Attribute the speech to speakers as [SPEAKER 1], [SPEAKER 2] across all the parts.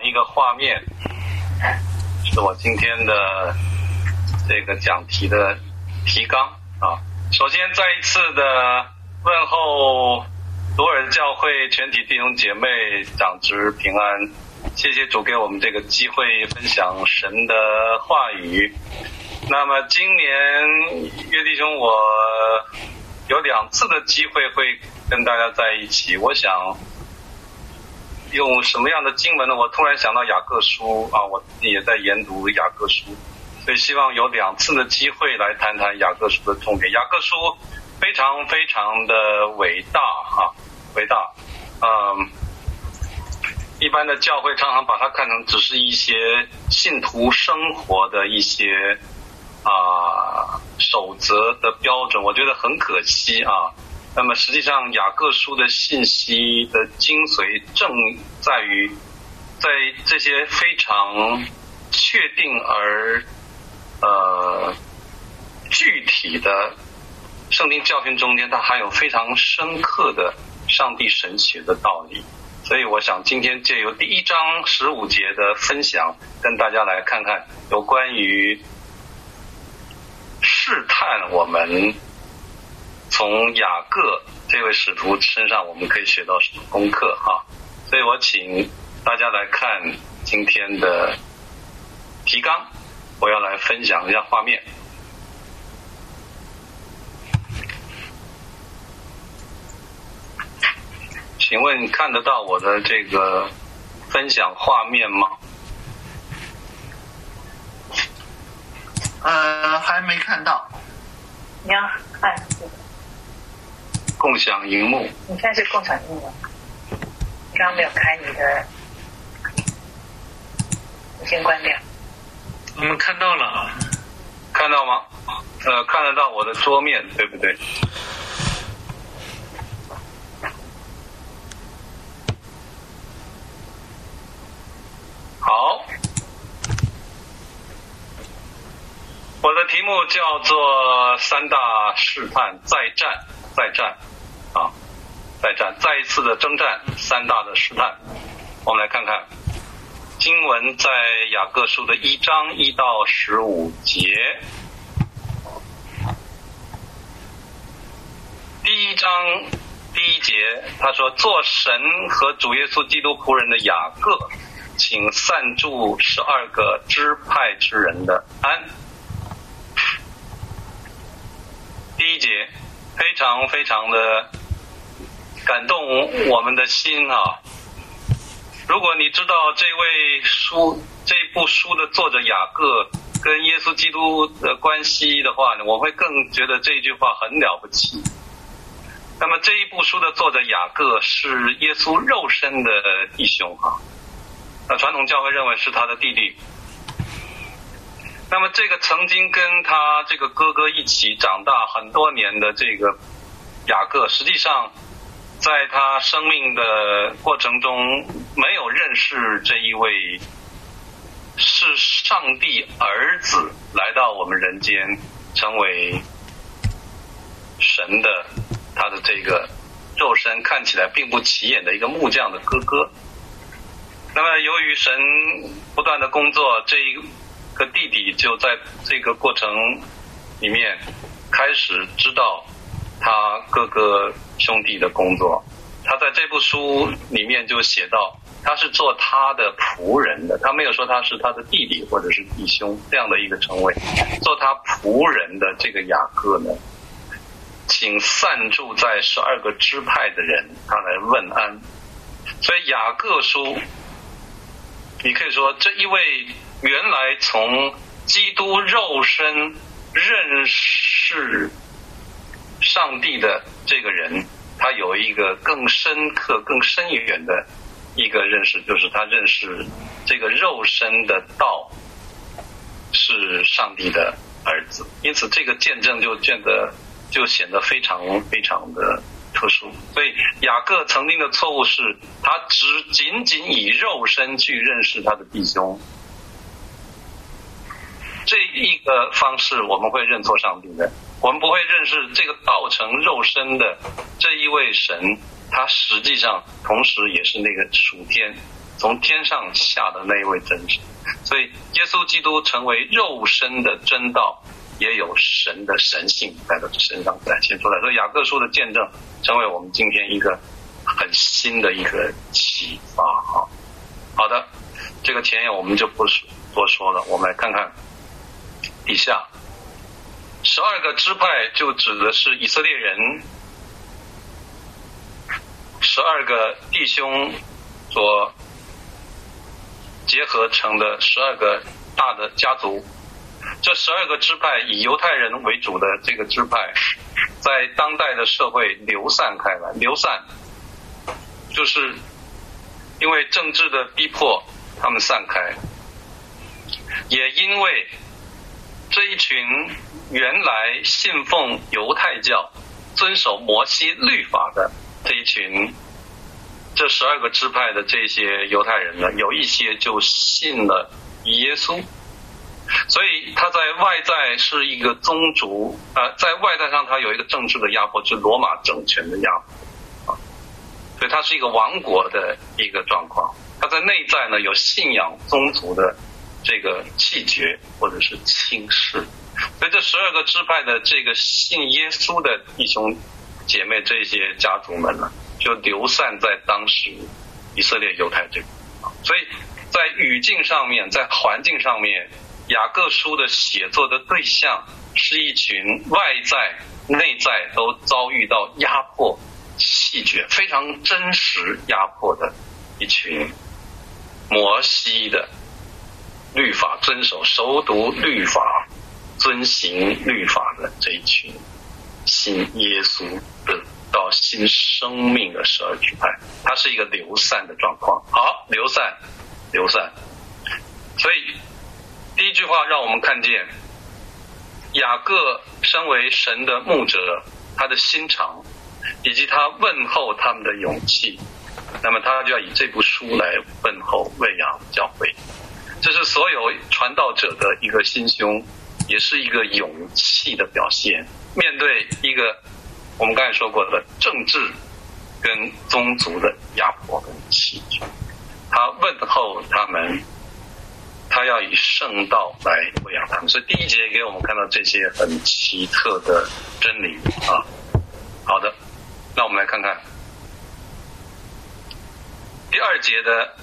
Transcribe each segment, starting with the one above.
[SPEAKER 1] 一个画面，是我今天的这个讲题的提纲啊。首先再一次的问候罗尔教会全体弟兄姐妹长执平安，谢谢主给我们这个机会分享神的话语。那么今年约弟兄我有2次的机会会跟大家在一起，我想用什么样的经文呢？我突然想到雅各书啊，我自己也在研读雅各书，所以希望有2次的机会来谈谈雅各书的重点。雅各书非常非常的伟大啊，伟大。一般的教会常常把它看成只是一些信徒生活的一些守则的标准，我觉得很可惜啊。那么实际上雅各书的信息的精髓正在于在这些非常确定而具体的圣经教训中间，它含有非常深刻的上帝神学的道理。所以我想今天借由第1章15节的分享，跟大家来看看有关于试探我们从雅各这位使徒身上我们可以学到什么功课啊。所以我请大家来看今天的提纲，我要来分享一下画面。请问看得到我的这个分享画面吗？
[SPEAKER 2] 还没看到。
[SPEAKER 3] 你要看
[SPEAKER 1] 共享荧幕。
[SPEAKER 3] 你现在是共享荧幕，刚刚没有开你的，你先关掉。
[SPEAKER 4] 我们看到了，
[SPEAKER 1] 看到吗？看得到我的桌面，对不对？好，我的题目叫做3大试探再战啊，再一次的征战，3大的试探。我们来看看经文在雅各书的1章1到15节。第1章第1节，他说：做神和主耶稣基督仆人的雅各，请散祝12个支派之人的安。第1节非常非常的感动我们的心啊！如果你知道这部书的作者雅各跟耶稣基督的关系的话呢，我会更觉得这一句话很了不起。那么这一部书的作者雅各是耶稣肉身的弟兄啊，那传统教会认为是他的弟弟。那么这个曾经跟他这个哥哥一起长大很多年的这个雅各，实际上在他生命的过程中没有认识这一位是上帝儿子来到我们人间，成为神的他的这个肉身看起来并不起眼的一个木匠的哥哥。那么由于神不断的工作，这一个弟弟就在这个过程里面开始知道他哥哥兄弟的工作。他在这部书里面就写到他是做他的仆人的，他没有说他是他的弟弟或者是弟兄这样的一个称谓。做他仆人的这个雅各呢，请散住在12个支派的人，他来问安。所以雅各书你可以说这一位原来从基督肉身认识上帝的这个人，他有一个更深刻更深远的一个认识，就是他认识这个肉身的道是上帝的儿子。因此这个见证就显得非常非常的特殊。所以雅各曾经的错误是他仅仅以肉身去认识他的弟兄，这一个方式我们会认错上帝的，我们不会认识这个道成肉身的这一位神，他实际上同时也是那个属天从天上下的那一位真神。所以耶稣基督成为肉身的真道，也有神的神性在他的身上展现出来。所以雅各书的见证成为我们今天一个很新的一个启发啊。好的，这个前言我们就不多说了，我们来看看底下12个支派，就指的是以色列人12个弟兄所结合成的12个大的家族。这12个支派以犹太人为主的这个支派，在当代的社会流散开来。流散就是因为政治的逼迫，他们散开，也因为这一群原来信奉犹太教、遵守摩西律法的这一群，这12个支派的这些犹太人呢，有一些就信了耶稣，所以他在外在是一个宗族，在外在上他有一个政治的压迫，就是罗马政权的压迫啊，所以他是一个亡国的一个状况。他在内在呢有信仰宗族的这个气绝或者是轻视，所以这12个支派的这个信耶稣的弟兄姐妹这些家族们呢，就流散在当时以色列犹太这个，所以在语境上面，在环境上面，雅各书的写作的对象是一群外在内在都遭遇到压迫、气绝、非常真实压迫的一群摩西的律法遵守、熟读律法、遵行律法的这一群信耶稣的到新生命的12支派，它是一个流散的状况。好，流散。所以第一句话让我们看见雅各身为神的牧者，他的心肠以及他问候他们的勇气，那么他就要以这部书来问候喂养教会。这是所有传道者的一个心胸，也是一个勇气的表现。面对一个我们刚才说过的政治跟宗族的压迫跟气绝，他问候他们，他要以圣道来喂养他们。所以第一节给我们看到这些很奇特的真理啊。好的，那我们来看看第2节的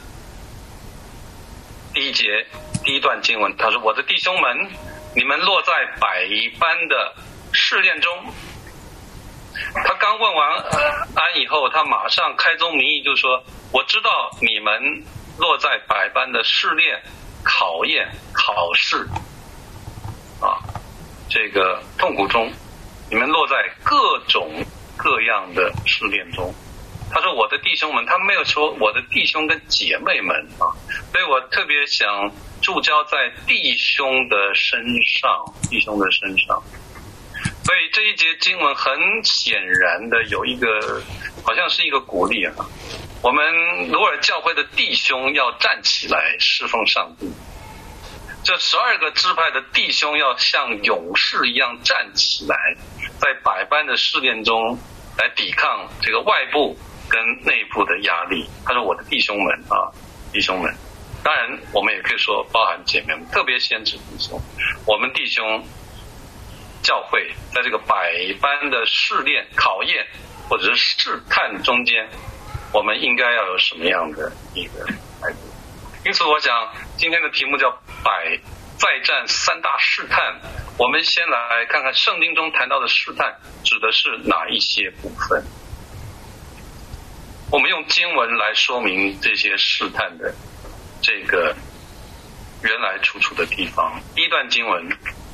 [SPEAKER 1] 第1节第1段经文，他说：我的弟兄们，你们落在百般的试炼中。他刚问完安以后，他马上开宗明义就说：我知道你们落在百般的试炼、考验、考试啊，这个痛苦中，你们落在各种各样的试炼中。他说我的弟兄们，他没有说我的弟兄跟姐妹们啊，所以我特别想注焦在弟兄的身上。所以这一节经文很显然的有一个好像是一个鼓励啊，我们罗尔教会的弟兄要站起来侍奉上帝，这12个支派的弟兄要像勇士一样站起来，在百般的试炼中来抵抗这个外部跟内部的压力。他说我的弟兄们啊，弟兄们，当然我们也可以说包含姐妹们，特别先指弟兄，我们弟兄教会在这个百般的试炼、考验或者是试探中间，我们应该要有什么样的一个态度。因此我想今天的题目叫再战3大试探，我们先来看看圣经中谈到的试探指的是哪一些部分。我们用经文来说明这些试探的这个原来出处的地方。第1段经文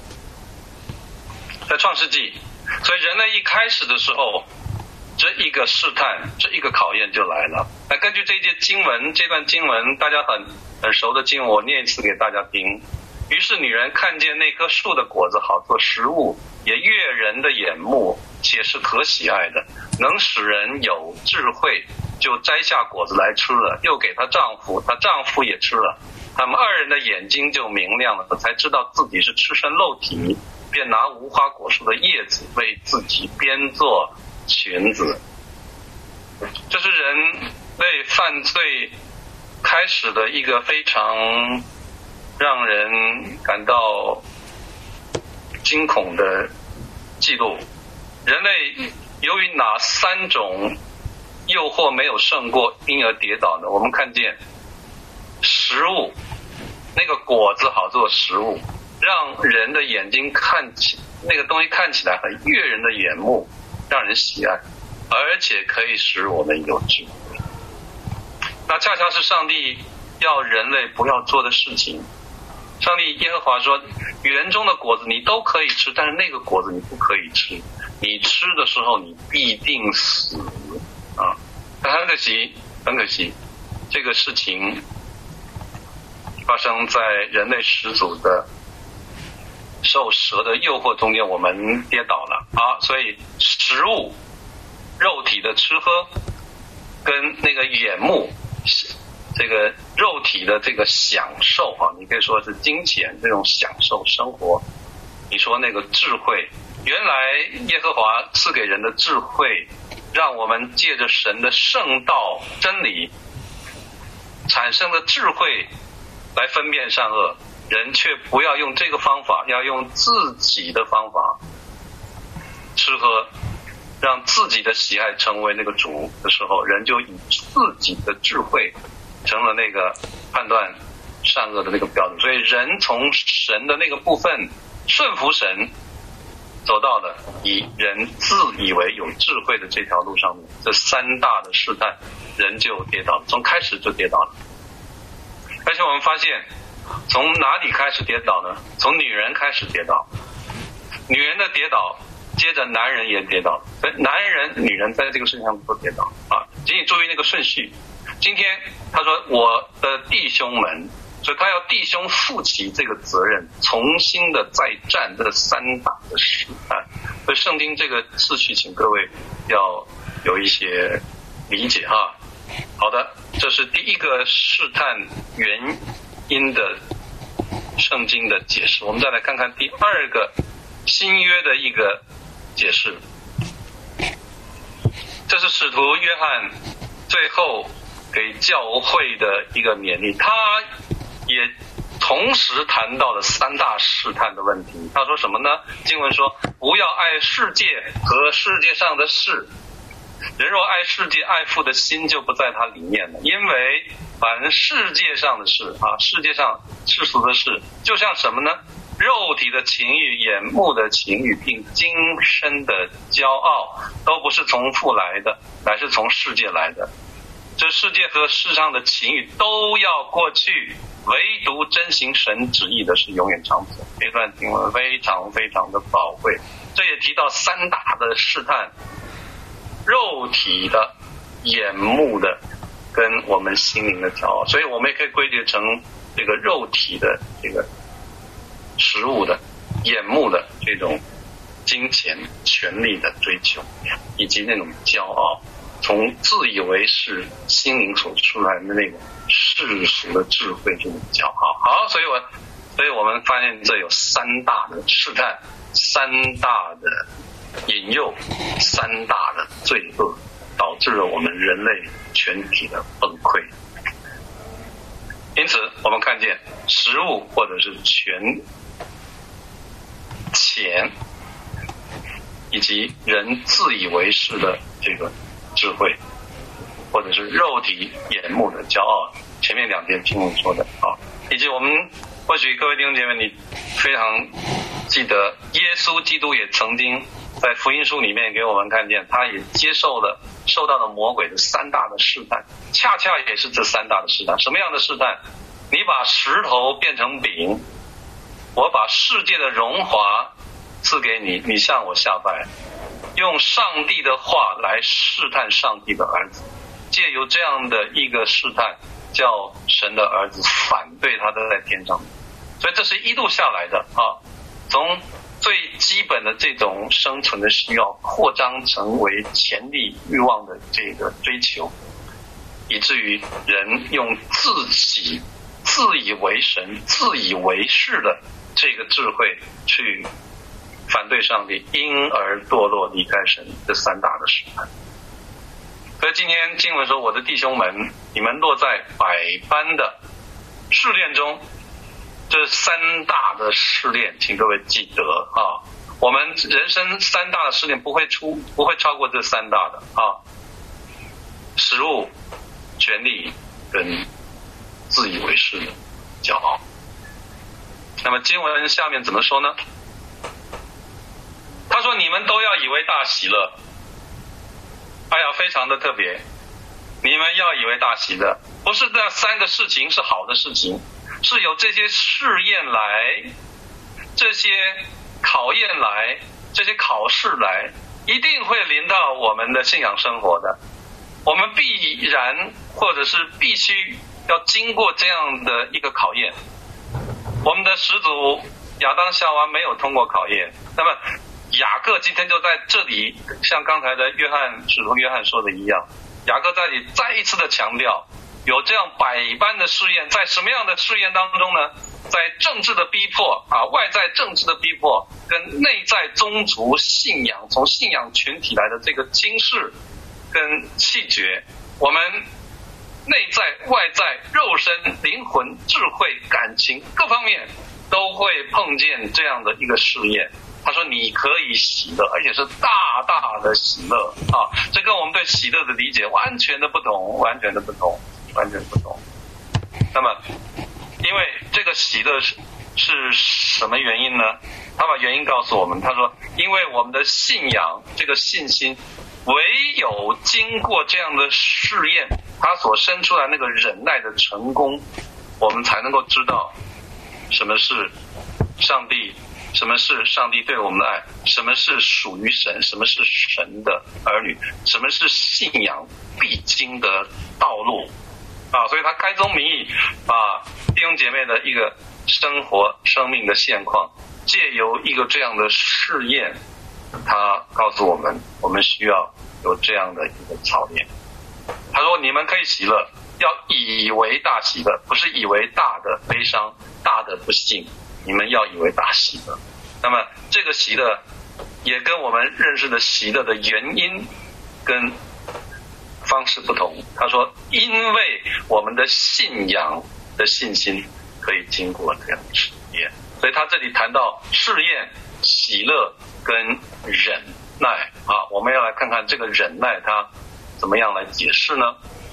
[SPEAKER 1] 在创世纪，所以人类一开始的时候，这一个试探，这一个考验就来了。那根据这一节经文，这段经文大家很熟的经文，我念一次给大家听。于是女人看见那棵树的果子好做食物，也悦人的眼目，且是可喜爱的，能使人有智慧，就摘下果子来吃了，又给她丈夫，她丈夫也吃了。他们2人的眼睛就明亮了，才知道自己是赤身露体，便拿无花果树的叶子为自己编做裙子。这是人类犯罪开始的一个非常让人感到惊恐的记录。人类由于哪3种诱惑没有胜过，因而跌倒呢？我们看见食物，那个果子好做食物，让人的眼睛看起那个东西看起来很悦人的眼目，让人喜爱，而且可以使我们有智慧。那恰恰是上帝要人类不要做的事情。上帝耶和华说，园中的果子你都可以吃，但是那个果子你不可以吃，你吃的时候你必定死啊！很可惜，这个事情发生在人类始祖的受蛇的诱惑中间，我们跌倒了啊！所以食物、肉体的吃喝，跟那个眼目，这个肉体的这个享受啊，你可以说是金钱这种享受生活。你说那个智慧，原来耶和华赐给人的智慧，让我们借着神的圣道真理产生的智慧来分辨善恶，人却不要用这个方法，要用自己的方法吃喝，让自己的喜爱成为那个主的时候，人就以自己的智慧成了那个判断善恶的那个标准。所以人从神的那个部分顺服神，走到了以人自以为有智慧的这条路上面，这3大的试探，人就跌倒了，从开始就跌倒了。而且我们发现从哪里开始跌倒呢？从女人开始跌倒，女人的跌倒接着男人也跌倒，所以男人女人在这个事情上都跌倒啊！请你注意那个顺序。今天他说我的弟兄们，所以他要弟兄负起这个责任，重新的再战这3大的试探。所以圣经这个次序请各位要有一些理解哈。好的，这是第一个试探原因的圣经的解释。我们再来看看第2个新约的一个解释。这是使徒约翰最后给教会的一个勉励，他也同时谈到了3大试探的问题。他说什么呢？经文说，不要爱世界和世界上的事，人若爱世界，爱父的心就不在他里面了。因为凡世界上的事啊，世界上世俗的事，就像什么呢？肉体的情欲、眼目的情欲，并今生的骄傲，都不是从父来的，乃是从世界来的。这世界和世上的情欲都要过去，唯独遵行神旨意的是永远长存。这段经文非常非常的宝贵，这也提到3大的试探：肉体的、眼目的，跟我们心灵的骄傲。所以我们也可以归结成这个肉体的这个食物的、眼目的这种金钱、权力的追求，以及那种骄傲，从自以为是心灵所出来的那种世俗的智慧这种骄傲。好，所以我们发现这有3大的试探、3大的引诱、3大的罪恶，导致了我们人类全体的崩溃。因此我们看见食物或者是钱以及人自以为是的这个智慧，或者是肉体眼目的骄傲，前面2篇经文说的啊，以及我们或许各位弟兄姐妹你非常记得，耶稣基督也曾经在福音书里面给我们看见，他也受到了魔鬼的3大的试探，恰恰也是这3大的试探。什么样的试探？你把石头变成饼，我把世界的荣华赐给你，你向我下拜，用上帝的话来试探上帝的儿子，借由这样的一个试探，叫神的儿子反对他的在天上。所以这是一路下来的啊，从最基本的这种生存的需要扩张成为潜力欲望的这个追求，以至于人用自己自以为神、自以为是的这个智慧去反对上帝，因而堕落离开神，这3大的试探。 所以今天经文说，我的弟兄们，你们落在百般的试炼中，这三大的试炼，请各位记得啊，我们人生三大的试炼不会超过这三大的啊，食物、权力跟自以为是的骄傲。那么经文下面怎么说呢？他说你们都要以为大喜乐。哎呀，非常的特别，你们要以为大喜乐，不是那三个事情是好的事情，是有这些试验来，这些考验来，这些考试来，一定会临到我们的信仰生活的。我们必然或者是必须要经过这样的一个考验。我们的始祖亚当夏娃没有通过考验，那么雅各今天就在这里，像刚才的使徒约翰说的一样，雅各在这里再一次的强调，有这样百般的试验，在什么样的试验当中呢？在政治的逼迫啊，外在政治的逼迫，跟内在宗族信仰，从信仰群体来的这个轻视跟弃绝，我们内在、外在、肉身、灵魂、智慧、感情各方面都会碰见这样的一个试验。他说你可以喜乐，而且是大大的喜乐啊！这跟我们对喜乐的理解完全的不同。那么因为这个喜乐是什么原因呢？他把原因告诉我们，他说因为我们的信仰，这个信心唯有经过这样的试验，他所生出来那个忍耐的成功，我们才能够知道什么是上帝对我们的爱，什么是属于神，什么是神的儿女，什么是信仰必经的道路啊！所以他开宗明义把弟兄姐妹的一个生活生命的现况，借由一个这样的试验，他告诉我们，我们需要有这样的一个操练。他说你们可以喜乐，要以为大喜乐，不是以为大的悲伤、大的不幸，你们要以为大喜乐。那么这个喜乐也跟我们认识的喜乐的原因跟方式不同。他说因为我们的信仰的信心可以经过这样的试验，所以他这里谈到试验、喜乐跟忍耐啊，我们要来看看这个忍耐他怎么样来解释呢？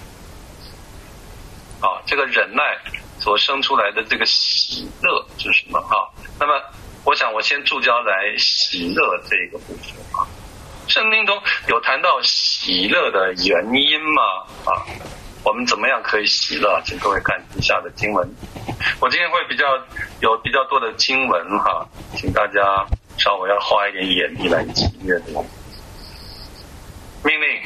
[SPEAKER 1] 啊，这个忍耐所生出来的这个喜乐是什么啊？那么我想我先注焦来喜乐这个部分啊。圣经中有谈到喜乐的原因吗？啊，我们怎么样可以喜乐？请各位看以下的经文。我今天会有比较多的经文哈，请大家稍微要花一点眼力来一起阅读。命令。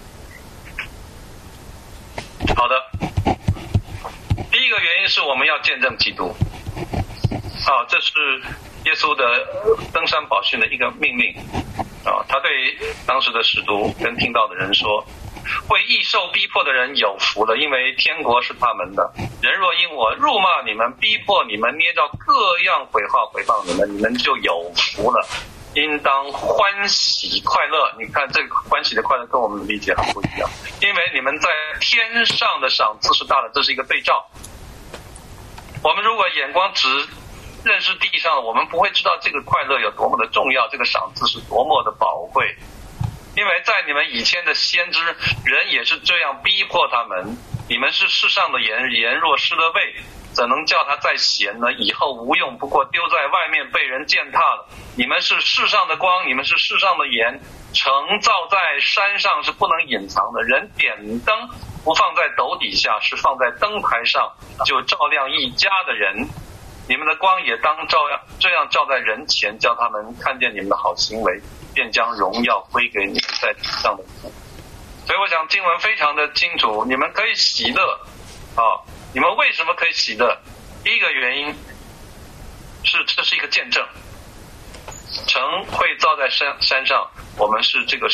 [SPEAKER 1] 好的。第一个原因是我们要见证基督。啊，这是耶稣的登山宝训的一个命令啊，他对当时的使徒跟听到的人说，为义受逼迫的人有福了，因为天国是他们的。人若因我辱骂你们、逼迫你们、捏造各样毁话毁谤你们，你们就有福了，应当欢喜快乐。你看这个欢喜的快乐跟我们的理解很不一样，因为你们在天上的赏赐是大的，这是一个对照。我们如果眼光只认识地上，我们不会知道这个快乐有多么的重要，这个赏赐是多么的宝贵。因为在你们以前的先知，人也是这样逼迫他们，你们是世上的盐，盐若失了味，怎能叫它再咸呢？以后无用，不过丢在外面被人践踏了。你们是世上的光，你们是世上的盐，城造在山上是不能隐藏的。人点灯不放在斗底下，是放在灯台上，就照亮一家的人。你们的光也当这样照在人前，叫他们看见你们的好行为，便将荣耀归给你们在地上的父。所以我想经文非常的清楚，你们可以喜乐啊！你们为什么可以喜乐？第一个原因是这是一个见证，城会造在山上，我们是这个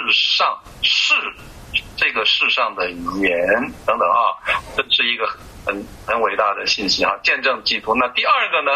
[SPEAKER 1] 这个世上的盐等等啊，这是一个很伟大的信息啊！见证基督。那第二个呢，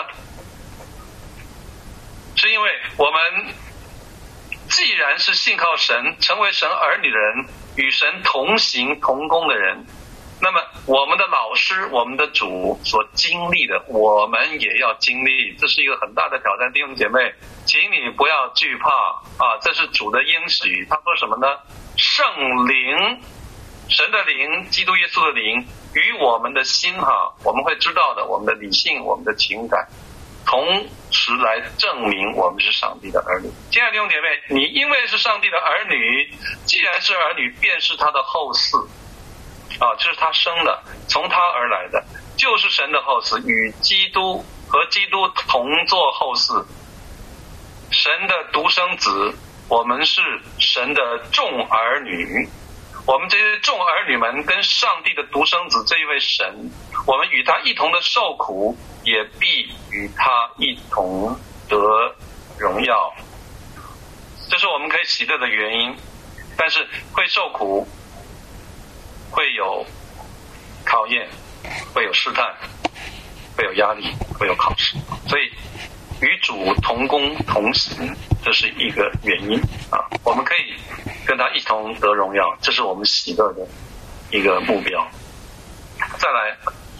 [SPEAKER 1] 是因为我们既然是信靠神，成为神儿女的人， 与神同行同工的人，那么我们的老师，我们的主所经历的，我们也要经历，这是一个很大的挑战。弟兄姐妹，请你不要惧怕啊！这是主的应许。他说什么呢？圣灵，神的灵，基督耶稣的灵，与我们的心我们会知道的，我们的理性，我们的情感，同时来证明我们是上帝的儿女。亲爱的弟兄姐妹，你因为是上帝的儿女，既然是儿女，便是他的后嗣。这是他生的，从他而来的，就是神的后嗣，与基督和基督同作后嗣，神的独生子。我们是神的众儿女，我们这些众儿女们跟上帝的独生子这一位神，我们与他一同的受苦，也必与他一同得荣耀。这是我们可以喜乐的原因。但是会受苦，会有考验，会有试探，会有压力，会有考试，所以与主同工同行，这是一个原因我们可以跟他一同得荣耀，这是我们喜乐的一个目标。再来，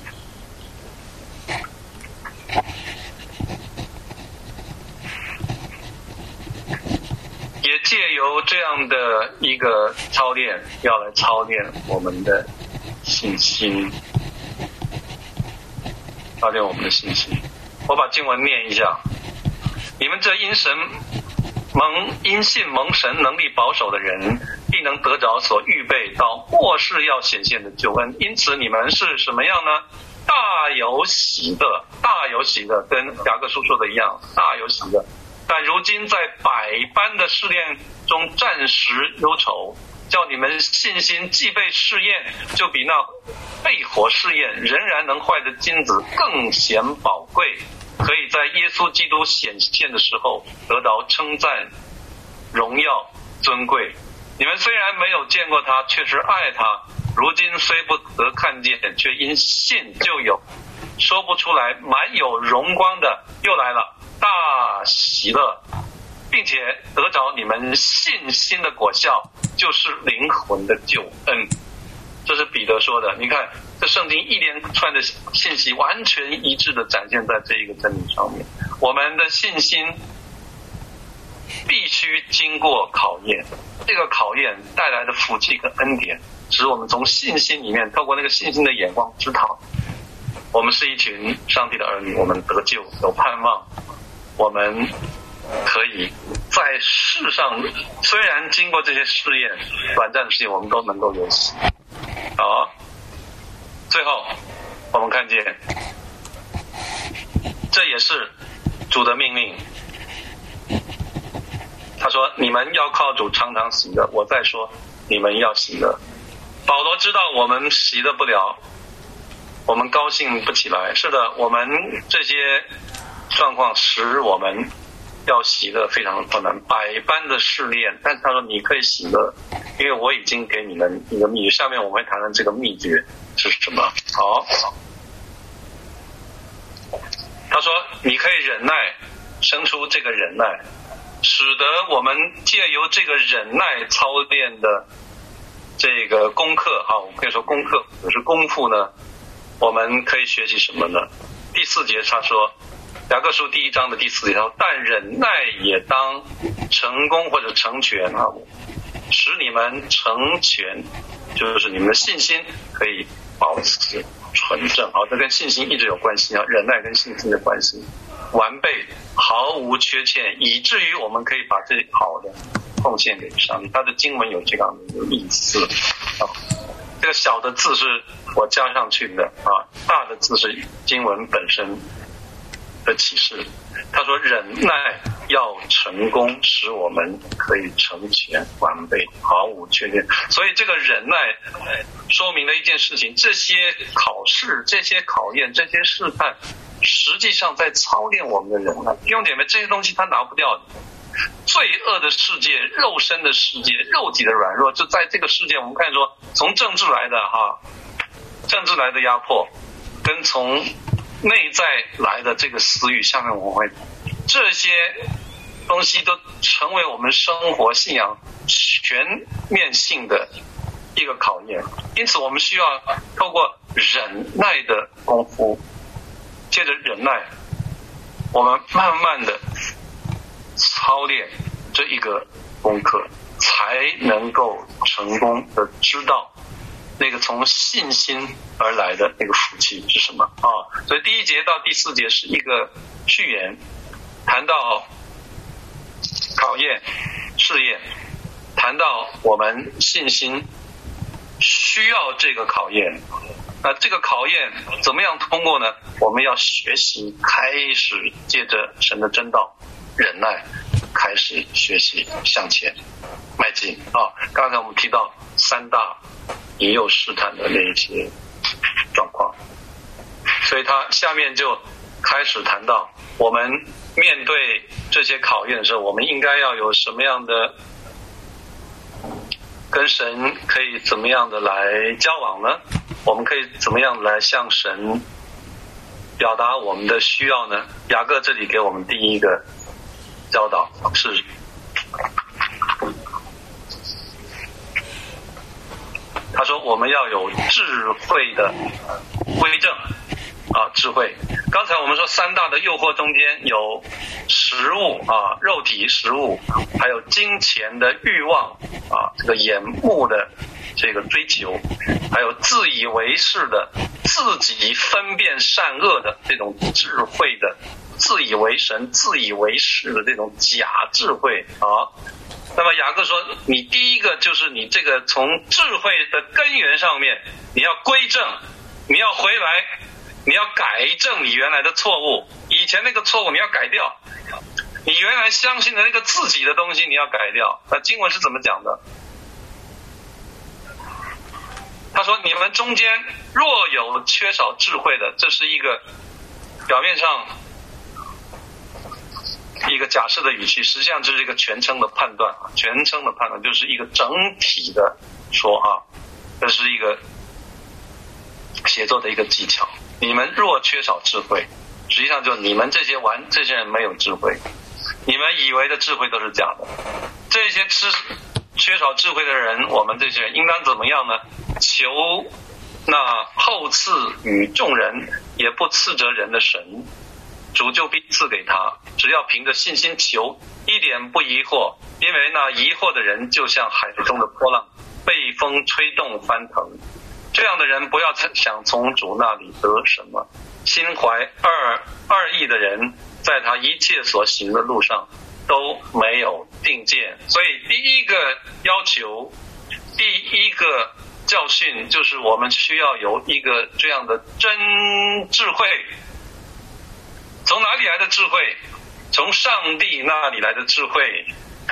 [SPEAKER 1] 也借由这样的一个操练，要来操练我们的信心，操练我们的信心。我把经文念一下：你们这因信蒙神能力保守的人，必能得着所预备到末世要显现的救恩。因此你们是什么样呢？大有喜乐，大有喜乐，跟雅各书说的一样，大有喜乐。但如今在百般的试炼中暂时忧愁，叫你们信心既被试验，就比那被火试验仍然能坏的金子更显宝贵，可以在耶稣基督显现的时候得到称赞、荣耀、尊贵。你们虽然没有见过他，却是爱他，如今虽不得看见，却因信就有说不出来满有荣光的又来了大喜乐，并且得着你们信心的果效，就是灵魂的救恩。这是彼得说的。你看这圣经一连串的信息完全一致的展现在这一个真理上面。我们的信心必须经过考验，这个考验带来的福气跟恩典，使我们从信心里面透过那个信心的眼光知道我们是一群上帝的儿女，我们得救有盼望，我们可以在世上虽然经过这些试验，短暂的试验，我们都能够有喜。好，最后我们看见这也是主的命令。他说你们要靠主常常喜乐，我再说你们要喜乐。保罗知道我们喜乐不了，我们高兴不起来，是的，我们这些状况使我们要喜乐非常困难，百般的试炼。但是他说你可以喜乐，因为我已经给你们一个秘诀。下面我们会谈谈这个秘诀是什么。好，他说你可以忍耐，生出这个忍耐，使得我们借由这个忍耐操练的这个功课我们可以说功课或者是功夫呢，我们可以学习什么呢？第4节他说，雅各书第1章的第4节他说，但忍耐也当成功或者成全使你们成全，就是你们的信心可以保持纯正。这跟信心一直有关系忍耐跟信心的关系，完备毫无缺欠，以至于我们可以把这好的奉献给上帝。他的经文有这样的意思这个小的字是我加上去的大的字是经文本身的启示。他说忍耐要成功，使我们可以成全完备，毫无缺陷。所以这个忍耐说明了一件事情，这些考试，这些考验，这些试探，实际上在操练我们的忍耐。弟兄姐妹，这些东西他拿不掉的。罪恶的世界，肉身的世界，肉体的软弱，就在这个世界我们看说从政治来的政治来的压迫，跟从内在来的这个私欲，下面我们会这些东西都成为我们生活信仰全面性的一个考验，因此我们需要透过忍耐的功夫，借着忍耐，我们慢慢的操练这一个功课，才能够成功的知道那个从信心而来的那个福气是什么啊？所以第1节到第4节是一个序言，谈到考验、试验，谈到我们信心需要这个考验。那这个考验怎么样通过呢？我们要学习，开始借着神的真道忍耐，开始学习向前迈进啊！刚才我们提到3大引诱试探的那一些状况，所以他下面就开始谈到我们面对这些考验的时候，我们应该要有什么样的跟神可以怎么样的来交往呢？我们可以怎么样来向神表达我们的需要呢？雅各这里给我们第一个教导是，他说我们要有智慧的归正啊，智慧。刚才我们说3大的诱惑中间有食物啊，肉体食物，还有金钱的欲望啊，这个眼目的这个追求，还有自以为是的自己分辨善恶的这种智慧的自以为神、自以为是的这种假智慧啊。那么雅各说，你第一个就是你这个从智慧的根源上面，你要归正，你要回来，你要改正你原来的错误，以前那个错误你要改掉，你原来相信的那个自己的东西你要改掉。那经文是怎么讲的？他说你们中间若有缺少智慧的，这是一个表面上一个假设的语气，实际上这是一个全称的判断，全称的判断就是一个整体的说啊，这是一个写作的一个技巧。你们若缺少智慧，实际上就你们这些人没有智慧，你们以为的智慧都是假的。这些缺少智慧的人，我们这些人应当怎么样呢？求那厚赐与众人也不斥责人的神，主就必赐给他，只要凭着信心求，一点不疑惑，因为那疑惑的人就像海中的波浪，被风吹动翻腾。这样的人不要想从主那里得什么，心怀二意的人，在他一切所行的路上都没有定见。所以第一个要求，第一个教训，就是我们需要有一个这样的真智慧。从哪里来的智慧？从上帝那里来的智慧。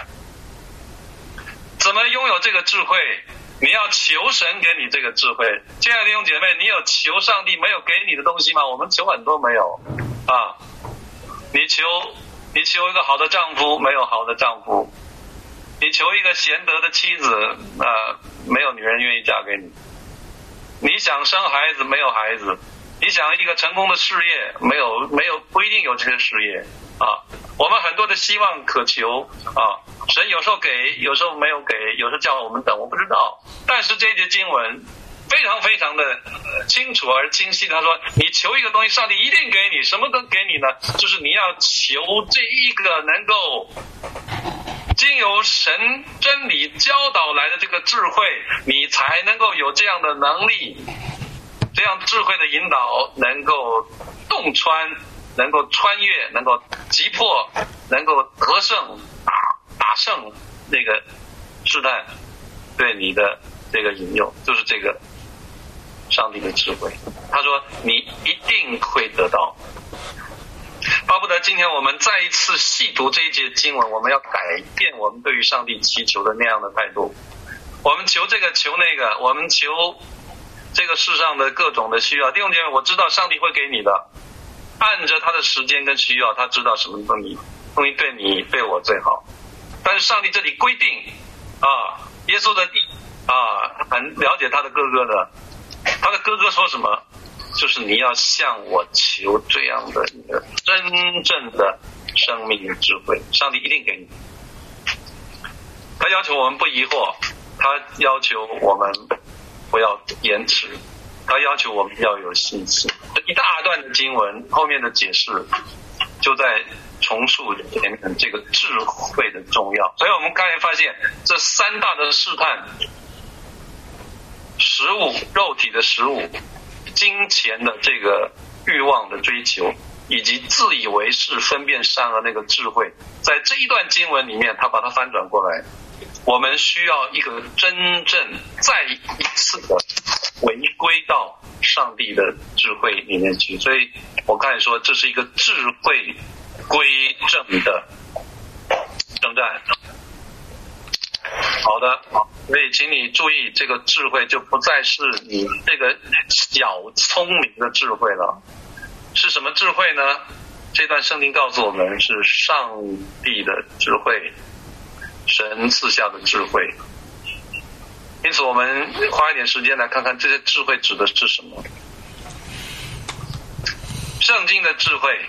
[SPEAKER 1] 怎么拥有这个智慧？你要求神给你这个智慧。亲爱的弟兄姐妹，你有求上帝没有给你的东西吗？我们求很多没有啊。你求一个好的丈夫，没有好的丈夫；你求一个贤德的妻子，没有女人愿意嫁给你；你想生孩子，没有孩子；你想一个成功的事业，没有，不一定有这个事业啊。我们很多的希望渴求啊，神有时候给，有时候没有给，有时候叫我们等，我不知道。但是这节经文非常非常的清楚而清晰，他说你求一个东西，上帝一定给你。什么都给你呢？就是你要求这一个能够经由神真理教导来的这个智慧，你才能够有这样的能力，这样智慧的引导，能够洞穿，能够穿越，能够击破，能够得胜，打胜那个试探对你的这个引诱，就是这个上帝的智慧。他说你一定会得到。巴不得今天我们再一次细读这一节经文，我们要改变我们对于上帝祈求的那样的态度。我们求这个求那个，我们求这个世上的各种的需要。弟兄姐妹，我知道上帝会给你的，按着他的时间跟需要，他知道什么东西对你对我最好。但是上帝这里规定啊，耶稣的很了解他的哥哥的，他的哥哥说什么？就是你要向我求这样的一个真正的生命的智慧，上帝一定给你。他要求我们不疑惑，他要求我们不要延迟，他要求我们要有信心。一大段的经文后面的解释就在重述前面这个智慧的重要。所以我们刚才发现这三大的试探，食物，肉体的食物，金钱的这个欲望的追求，以及自以为是分辨善恶那个智慧，在这一段经文里面他把它翻转过来，我们需要一个真正再一次的回归到上帝的智慧里面去。所以我刚才说这是一个智慧归正的征战。好的，所以请你注意，这个智慧就不再是你这个小聪明的智慧了。是什么智慧呢？这段圣经告诉我们是上帝的智慧，神赐下的智慧。因此我们花一点时间来看看这些智慧指的是什么。圣经的智慧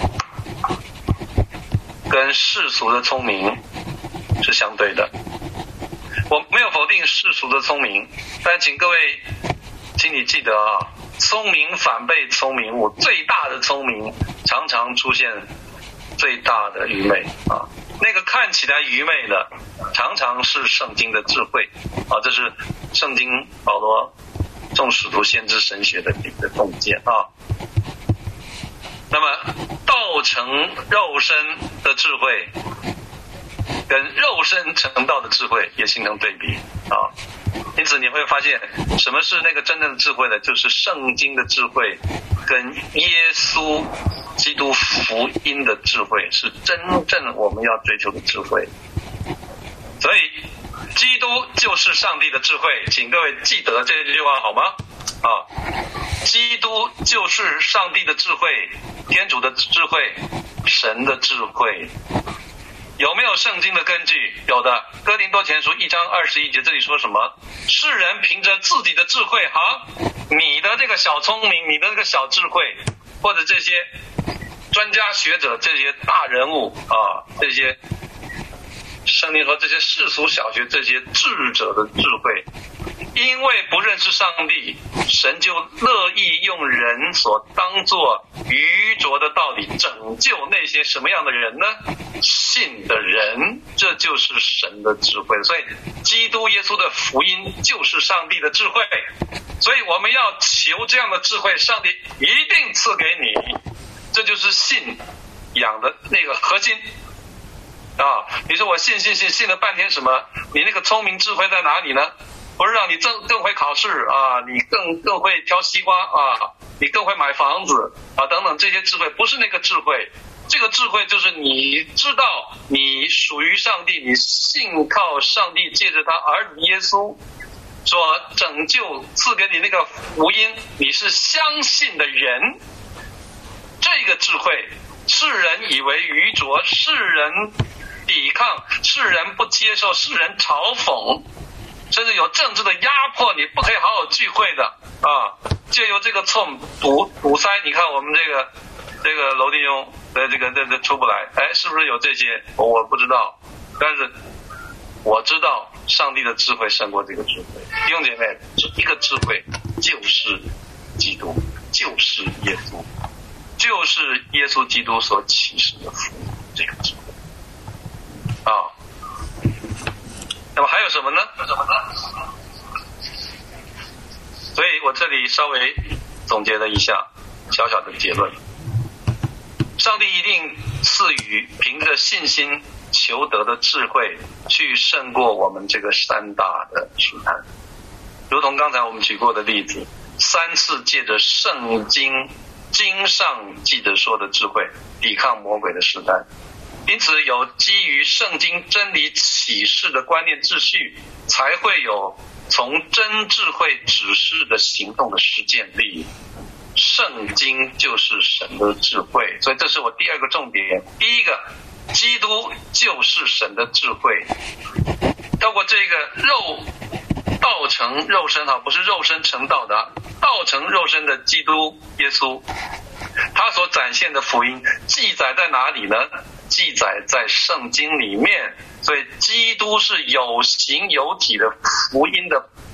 [SPEAKER 1] 跟世俗的聪明是相对的。我没有否定世俗的聪明，但请各位请你记得啊，聪明反被聪明误，最大的聪明常常出现最大的愚昧啊。那个看起来愚昧的常常是圣经的智慧啊，这是圣经保罗众使徒先知神学的一个洞见啊。那么道成肉身的智慧跟肉身成道的智慧也形成对比啊。因此你会发现什么是那个真正的智慧呢？就是圣经的智慧跟耶稣基督福音的智慧是真正我们要追求的智慧。所以基督就是上帝的智慧，请各位记得这句话好吗？啊，基督就是上帝的智慧，天主的智慧，神的智慧。有没有圣经的根据？有的。哥林多前书1章21节，这里说什么？世人凭着自己的智慧，你的这个小聪明，你的这个小智慧，或者这些专家学者，这些大人物啊，这些圣经说这些世俗小学这些智者的智慧，因为不认识上帝，神就乐意用人所当作愚拙的道理拯救那些什么样的人呢？信的人，这就是神的智慧。所以基督耶稣的福音就是上帝的智慧，所以我们要求这样的智慧，上帝一定赐给你，这就是信仰的那个核心啊。你说我信了半天什么？你那个聪明智慧在哪里呢？不是让你更会考试啊，你更会挑西瓜啊，你更会买房子啊，等等，这些智慧不是那个智慧。这个智慧就是你知道你属于上帝，你信靠上帝，借着他儿子耶稣所拯救赐给你那个福音，你是相信的人。这个智慧，世人以为愚拙，世人抵抗，世人不接受，世人嘲讽，甚至有政治的压迫，你不可以好好聚会的啊！借由这个错堵塞，你看我们这个楼弟兄的这个出不来，是不是有这些？我不知道，但是我知道上帝的智慧胜过这个智慧。弟兄姐妹，这一个智慧就是基督，就是耶稣，就是耶稣基督所启示的福音，这个智慧啊。那么还有什么呢？所以我这里稍微总结了一下小小的结论。上帝一定赐予凭着信心求得的智慧，去胜过我们这个三大的试探。如同刚才我们举过的例子，3次借着圣经经上记着说的智慧抵抗魔鬼的试探。因此有基于圣经真理启示的观念秩序，才会有从真智慧指示的行动的实践力。圣经就是神的智慧，所以这是我第二个重点。第一个，基督就是神的智慧。透过这个道成肉身，不是肉身成道的，道成肉身的基督耶稣，他所展现的福音记载在哪里呢？记载在圣经里面。所以基督是有形有体的福音的智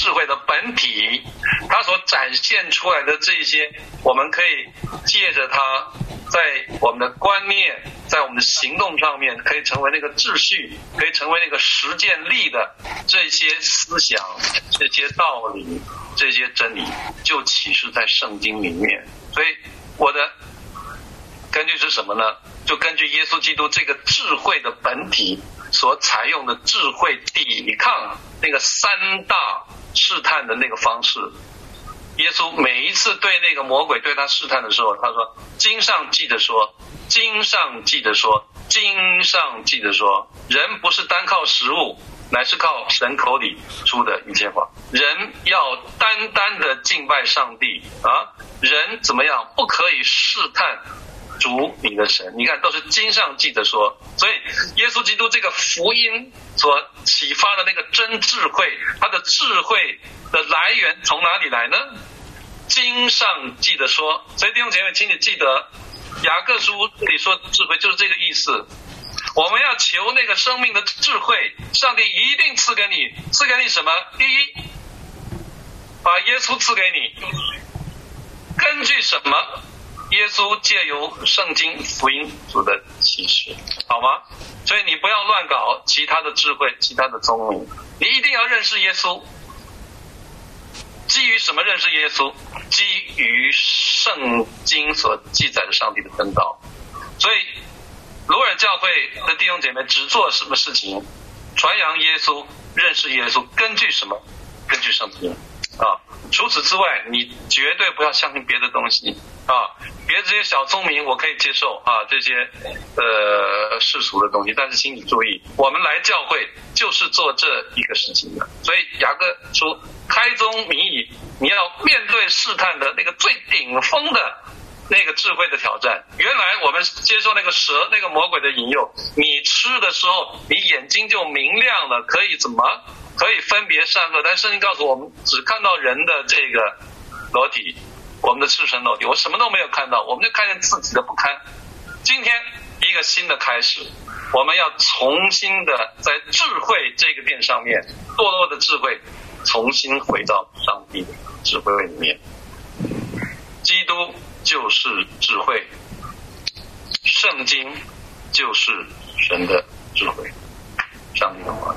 [SPEAKER 1] 智慧的本体，它所展现出来的这些，我们可以借着它，在我们的观念，在我们的行动上面，可以成为那个秩序，可以成为那个实践力的这些思想、这些道理、这些真理，就启示在圣经里面。所以我的根据是什么呢？就根据耶稣基督这个智慧的本体所采用的智慧抵抗那个三大试探的那个方式。耶稣每一次对那个魔鬼对他试探的时候，他说经上记着说，经上记着说，经上记着说，人不是单靠食物，乃是靠神口里出的一切话。人要单单的敬拜上帝啊，人怎么样不可以试探主你的神，你看都是经上记着说。所以耶稣基督这个福音所启发的那个真智慧，他的智慧的来源从哪里来呢？经上记着说。所以弟兄姐妹，请你记得雅各书里说智慧就是这个意思。我们要求那个生命的智慧，上帝一定赐给你。赐给你什么？第一，把耶稣赐给你。根据什么？耶稣借由圣经福音主的启示，好吗？所以你不要乱搞其他的智慧，其他的聪明，你一定要认识耶稣。基于什么认识耶稣？基于圣经所记载的上帝的真道。所以鲁尔教会的弟兄姐妹只做什么事情？传扬耶稣，认识耶稣。根据什么？根据圣经啊。除此之外，你绝对不要相信别的东西啊。别的这些小聪明我可以接受啊，这些世俗的东西，但是请你注意，我们来教会就是做这一个事情的。所以雅各说开宗明义，你要面对试探的那个最顶峰的那个智慧的挑战。原来我们接受那个蛇那个魔鬼的引诱，你吃的时候你眼睛就明亮了，可以怎么可以分别善恶。但圣经告诉我们只看到人的这个裸体，我们的赤身裸体，我什么都没有看到，我们就看见自己的不堪。今天一个新的开始，我们要重新的在智慧这个殿上面，堕落的智慧重新回到上帝的智慧里面。基督就是智慧，圣经就是神的智慧，上帝的话。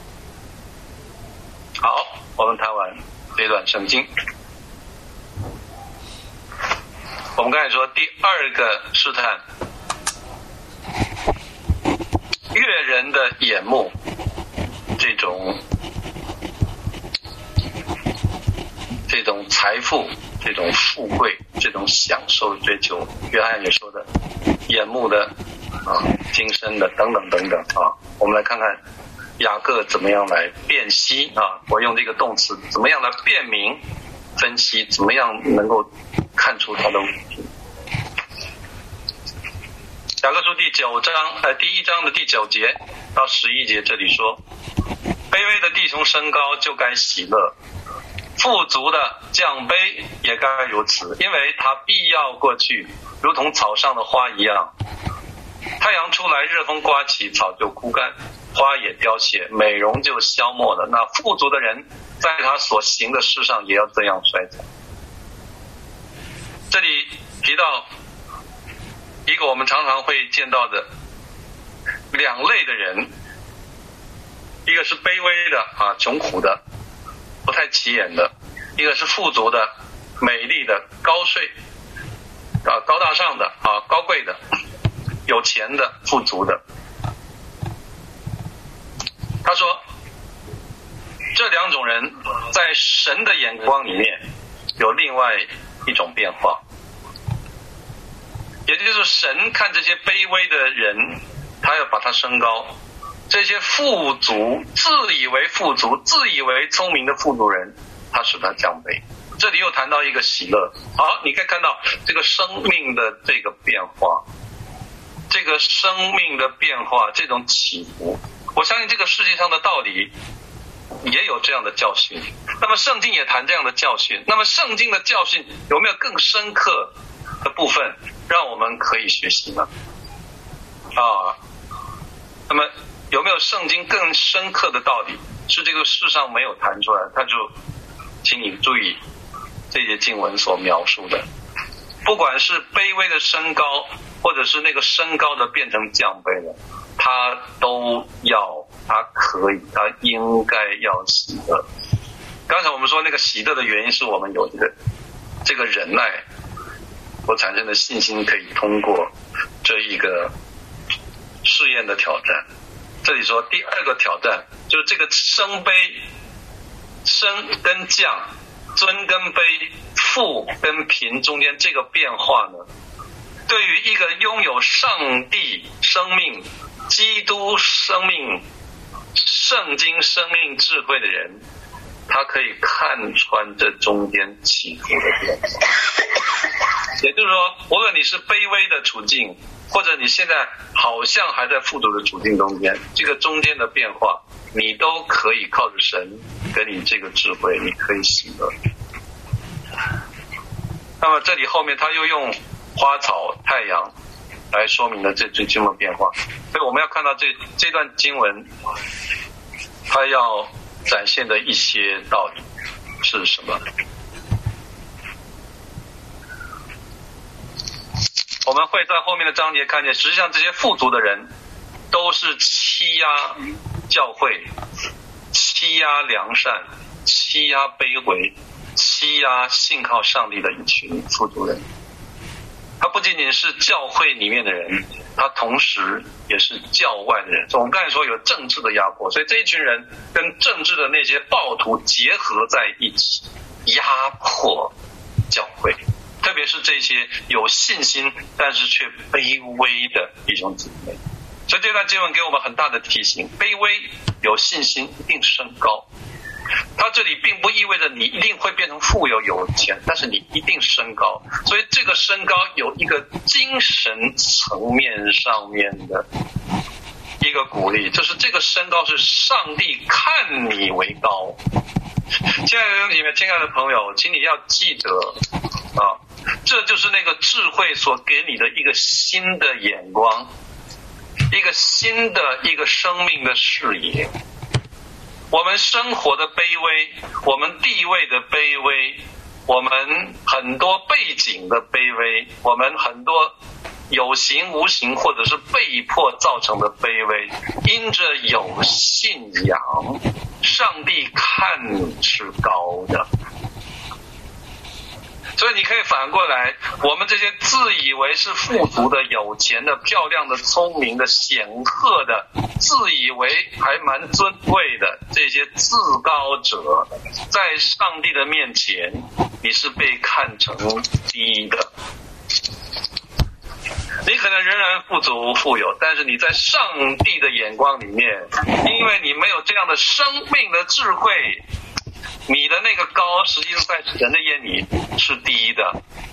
[SPEAKER 1] 好，我们谈完这段圣经。我们刚才说第二个试探，悦人的眼目，这种财富，这种富贵，这种享受追求，约翰也说的眼目的今生的等等等等啊。我们来看看雅各怎么样来辨析啊，我用这个动词怎么样来辨明分析，怎么样能够看出他的问题。雅各书第1章的第9节到11节，这里说，卑微的弟兄升高就该喜乐，富足的降卑也该如此，因为他必要过去，如同草上的花一样。太阳出来，热风刮起，草就枯干，花也凋谢，美容就消没了。那富足的人在他所行的事上也要这样衰残。这里提到一个我们常常会见到的两类的人，一个是卑微的穷苦的不太起眼的，一个是富足的美丽的高税高大上的高贵的有钱的富足的。他说这两种人在神的眼光里面有另外一种变化，也就是神看这些卑微的人，他要把他升高，这些富足自以为富足自以为聪明的富足人，他使他降卑。这里又谈到一个喜乐。好，你可以看到这个生命的这个变化，这个生命的变化，这种起伏，我相信这个世界上的道理也有这样的教训，那么圣经也谈这样的教训。那么圣经的教训有没有更深刻的部分让我们可以学习呢？那么有没有圣经更深刻的道理是这个世上没有谈出来，它就请你注意这些经文所描述的，不管是卑微的升高，或者是那个升高的变成降卑了，他都要，他可以，他应该要喜乐。刚才我们说那个喜乐的原因是我们有这个忍耐所产生的信心，可以通过这一个试验的挑战。这里说第二个挑战就是这个升卑，升跟降，尊跟卑，富跟贫中间这个变化呢，对于一个拥有上帝生命、基督生命、圣经生命智慧的人，他可以看穿这中间起伏的变化。也就是说，无论你是卑微的处境，或者你现在好像还在富足的处境中间，这个中间的变化，你都可以靠着神给你这个智慧，你可以喜乐。那么这里后面他又用花草、太阳来说明了这经文变化，所以我们要看到这段经文，它要展现的一些道理是什么？我们会在后面的章节看见，实际上这些富足的人都是欺压教会、欺压良善、欺压卑微、欺压信靠上帝的一群富足人。他不仅仅是教会里面的人，他同时也是教外的人。我们刚才说有政治的压迫，所以这一群人跟政治的那些暴徒结合在一起，压迫教会，特别是这些有信心但是却卑微的弟兄姊妹。所以这段经文给我们很大的提醒，卑微有信心一定升高。它这里并不意味着你一定会变成富有钱，但是你一定升高。所以这个升高有一个精神层面上面的一个鼓励，就是这个升高是上帝看你为高。亲爱的弟兄姐妹，亲爱的朋友，请你要记得啊，这就是那个智慧所给你的一个新的眼光，一个新的一个生命的视野。我们生活的卑微，我们地位的卑微，我们很多背景的卑微，我们很多有形无形或者是被迫造成的卑微，因着有信仰，上帝看你是高的。所以你可以反过来，我们这些自以为是富足的、有钱的、漂亮的、聪明的、显赫的，自以为还蛮尊贵的这些自高者，在上帝的面前，你是被看成低的。你可能仍然富足富有，但是你在上帝的眼光里面，因为你没有这样的生命的智慧，你的那个高实际上在神的眼里是低的。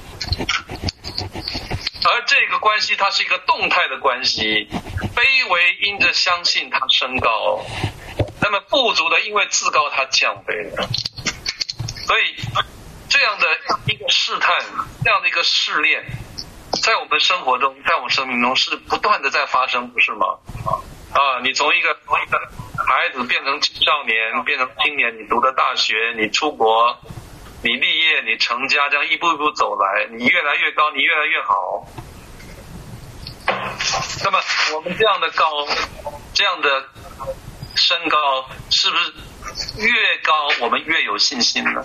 [SPEAKER 1] 而这个关系它是一个动态的关系，卑微因着相信它升高，那么富足的因为自高它降卑了。所以这样的一个试探，这样的一个试炼，在我们生活中，在我们生命中是不断的在发生，不是吗？你从一个孩子变成青少年，变成青年，你读的大学，你出国，你立业，你成家，这样一步一步走来，你越来越高，你越来越好。那么我们这样的高，这样的升高，是不是越高我们越有信心呢？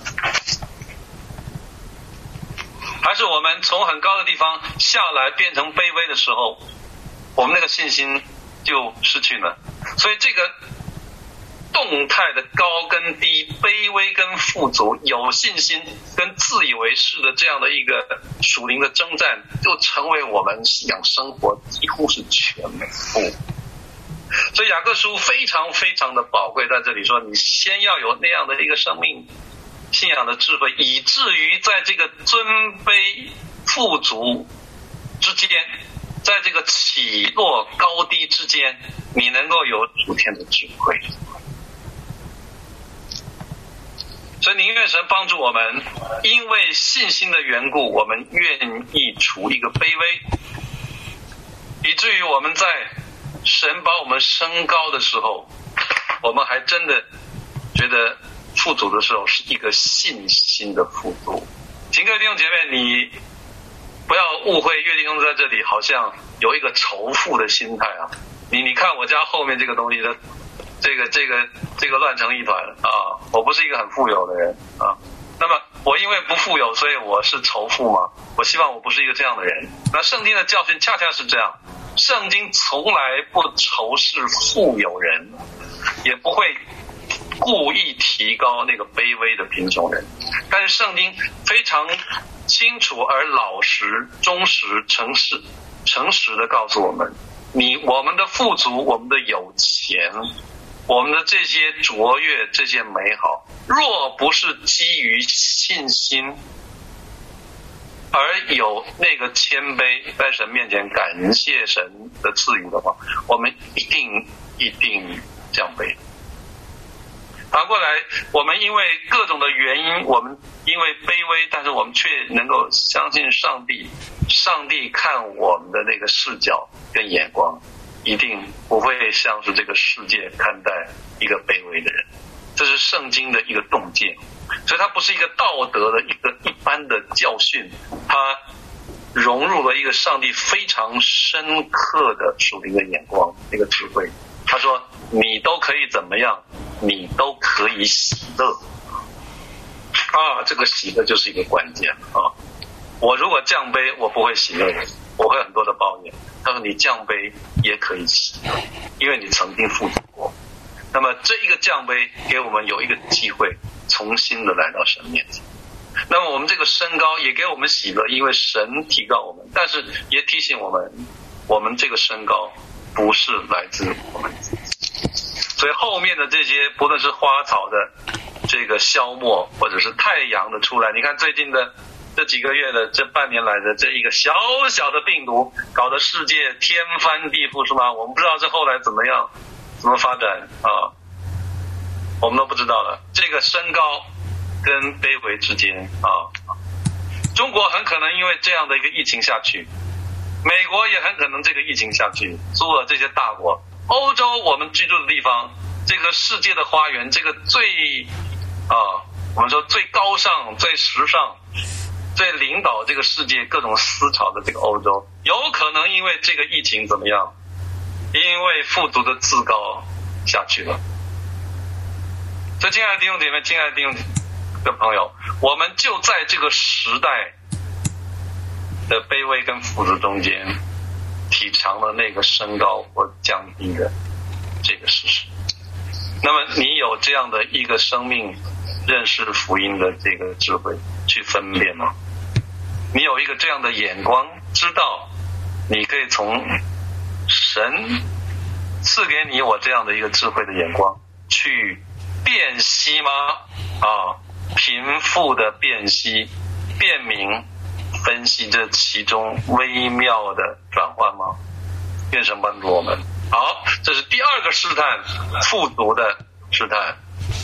[SPEAKER 1] 还是我们从很高的地方下来变成卑微的时候，我们那个信心就失去了？所以这个动态的高跟低，卑微跟富足，有信心跟自以为是的这样的一个属灵的征战，就成为我们信仰生活几乎是全部。所以雅各书非常非常的宝贵，在这里说，你先要有那样的一个生命信仰的智慧，以至于在这个尊卑富足之间，在这个起落高低之间，你能够有主天的智慧。所以宁愿神帮助我们，因为信心的缘故，我们愿意处一个卑微，以至于我们在神把我们升高的时候，我们还真的觉得富足的时候是一个信心的富足。请各位弟兄姐妹，你不要误会，岳弟兄在这里好像有一个仇富的心态啊！你看我家后面这个东西的，这个乱成一团啊！我不是一个很富有的人啊。那么我因为不富有，所以我是仇富吗？我希望我不是一个这样的人。那圣经的教训恰恰是这样，圣经从来不仇视富有人，也不会故意提高那个卑微的贫穷人，但是圣经非常清楚而老实、忠实、诚实的告诉我们，我们的富足，我们的有钱，我们的这些卓越，这些美好，若不是基于信心，而有那个谦卑，在神面前感谢神的赐予的话，我们一定降卑。反过来，我们因为各种的原因，我们因为卑微，但是我们却能够相信上帝，上帝看我们的那个视角跟眼光，一定不会像是这个世界看待一个卑微的人。这是圣经的一个洞见，所以它不是一个道德的一般的教训，它融入了一个上帝非常深刻的属灵的眼光，那个智慧。他说你都可以怎么样，你都可以喜乐啊！这个喜乐就是一个关键啊！我如果降卑，我不会喜乐，我会很多的抱怨。他说你降卑也可以喜乐，因为你曾经富足过。那么这一个降卑给我们有一个机会重新的来到神面前。那么我们这个升高也给我们喜乐，因为神提高我们，但是也提醒我们，我们这个升高不是来自我们自己。所以后面的这些不论是花草的这个消没，或者是太阳的出来，你看最近的这几个月的这半年来的这一个小小的病毒，搞得世界天翻地覆，是吗？我们不知道这后来怎么样，怎么发展啊？我们都不知道了。这个升高跟卑微之间啊，中国很可能因为这样的一个疫情下去，美国也很可能这个疫情下去，苏俄这些大国，欧洲我们居住的地方，这个世界的花园，这个我们说最高尚、最时尚、最领导这个世界各种思潮的这个欧洲，有可能因为这个疫情怎么样？因为富足的自高下去了。所以亲爱的弟兄姐妹，亲爱的弟兄的朋友，我们就在这个时代的卑微跟富足中间，体尝了那个升高或降低的这个事实。那么你有这样的一个生命认识福音的这个智慧去分辨吗？你有一个这样的眼光，知道你可以从神赐给你我这样的一个智慧的眼光去辨析吗？贫富的辨析、辨明、分析这其中微妙的转换吗？愿神帮助我们。好，这是第二个试探，富足的试探。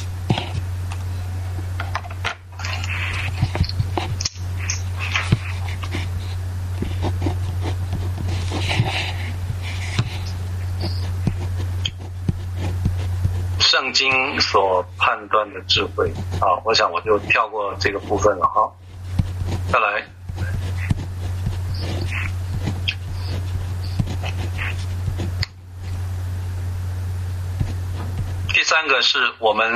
[SPEAKER 1] 圣经所判断的智慧我想我就跳过这个部分了。好，再来第三个是我们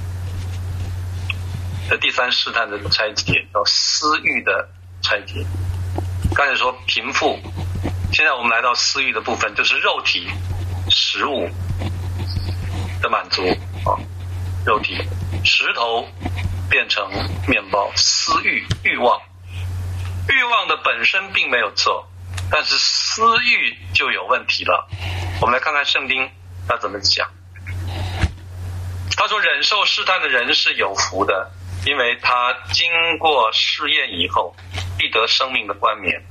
[SPEAKER 1] 的第三试探的拆解，叫私欲的拆解。刚才说贫富，现在我们来到私欲的部分，就是肉体食物的满足肉体石头变成面包，私欲欲望的本身并没有错，但是私欲就有问题了。我们来看看圣经他怎么讲。他说忍受试探的人是有福的，因为他经过试验以后必得生命的冠冕。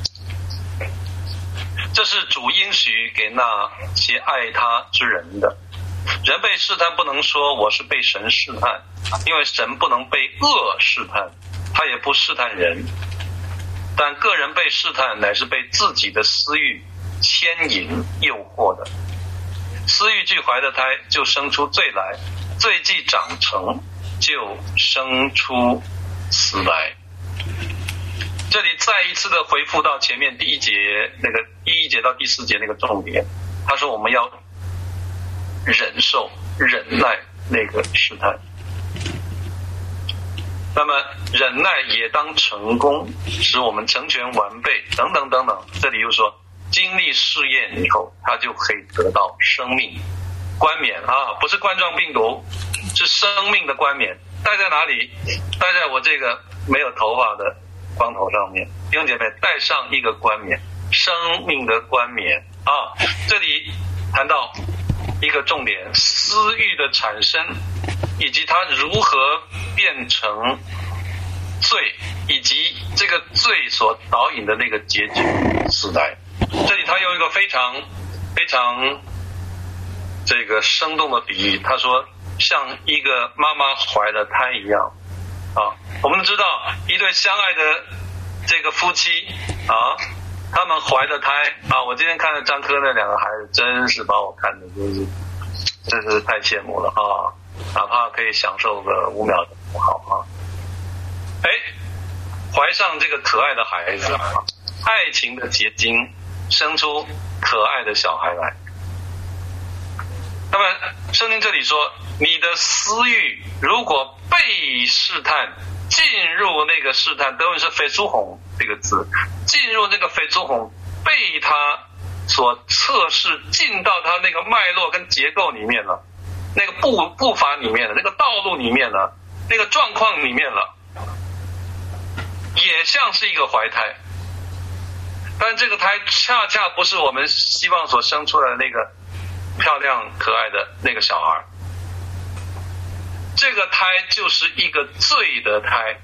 [SPEAKER 1] 这是主应许给那些爱他之人的。人被试探不能说我是被神试探，因为神不能被恶试探，他也不试探人。但个人被试探乃是被自己的私欲牵引诱惑的。私欲俱怀的胎就生出罪来，罪既长成就生出死来。这里再一次的回复到前面第一节那个第1节到第4节那个重点，他说我们要忍受忍耐那个试探，那么忍耐也当成功，使我们成全完备等等等等。这里又说经历试验以后，他就可以得到生命冠冕啊，不是冠状病毒，是生命的冠冕。戴在哪里？戴在我这个没有头发的光头上面。弟兄姐妹，戴上一个冠冕，生命的冠冕啊。这里谈到一个重点，私欲的产生，以及它如何变成罪，以及这个罪所导引的那个结局死来。这里他用一个非常非常这个生动的比喻，他说像一个妈妈怀了胎一样啊。我们知道一对相爱的这个夫妻啊，他们怀了胎啊。我今天看了张科那2个孩子，真是把我看的真是太羡慕了啊！哪怕可以享受个5秒都不好啊。怀上这个可爱的孩子啊，爱情的结晶，生出可爱的小孩来。那么圣经这里说，你的私欲如果被试探，进入那个试探，德文是非苏红这个字，进入这个非苏红，被他所测试，进到他那个脉络跟结构里面了，那个步伐里面了，那个道路里面了，那个状况里面了，也像是一个怀胎，但这个胎恰恰不是我们希望所生出来的那个漂亮可爱的那个小孩。这个胎就是一个罪的胎，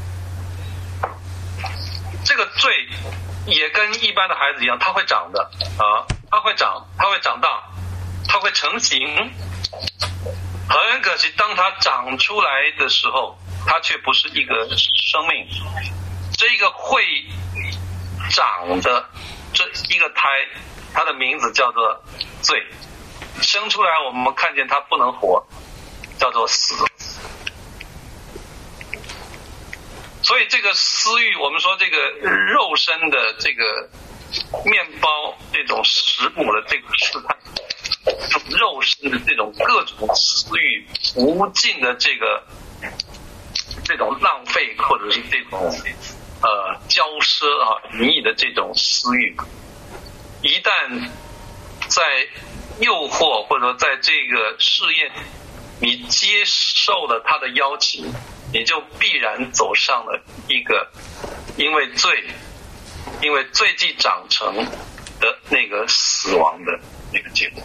[SPEAKER 1] 这个罪也跟一般的孩子一样，他会长的啊，他会长大，他会成型。很可惜，当他长出来的时候，他却不是一个生命。这一个会长的这一个胎，它的名字叫做罪。生出来我们看见它不能活，叫做死。所以这个私欲，我们说这个肉身的这个面包，这种食物的这个试探，这种肉身的这种各种私欲，无尽的这种浪费，或者是这种骄奢啊、淫逸的这种私欲，一旦在诱惑或者在这个试验，你接受了他的邀请，你就必然走上了一个因为罪既长成的那个死亡的那个结果。